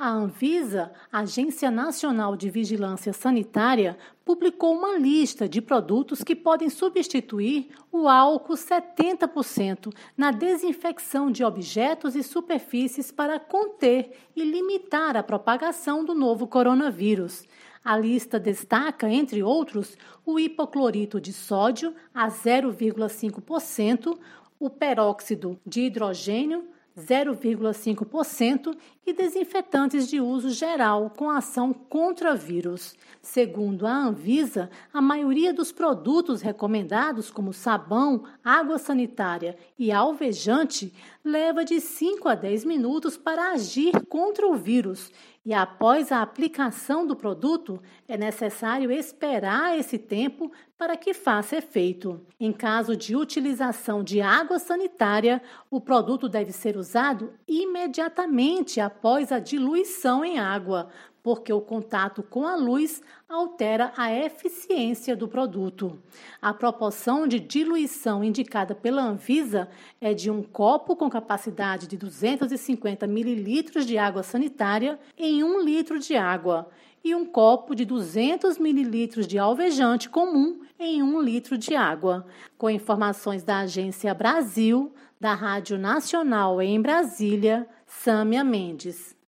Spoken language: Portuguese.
A Anvisa, Agência Nacional de Vigilância Sanitária, publicou uma lista de produtos que podem substituir o álcool 70% na desinfecção de objetos e superfícies para conter e limitar a propagação do novo coronavírus. A lista destaca, entre outros, o hipoclorito de sódio a 0,5%, o peróxido de hidrogênio 0,5% e desinfetantes de uso geral com ação contra vírus. Segundo a Anvisa, a maioria dos produtos recomendados, como sabão, água sanitária e alvejante, leva de 5 a 10 minutos para agir contra o vírus. E após a aplicação do produto, é necessário esperar esse tempo para que faça efeito. Em caso de utilização de água sanitária, o produto deve ser usado imediatamente após a diluição em água, porque o contato com a luz altera a eficiência do produto. A proporção de diluição indicada pela Anvisa é de um copo com capacidade de 250 ml de água sanitária em 1 litro de água e um copo de 200 ml de alvejante comum em 1 litro de água. Com informações da Agência Brasil, da Rádio Nacional em Brasília, Sâmia Mendes.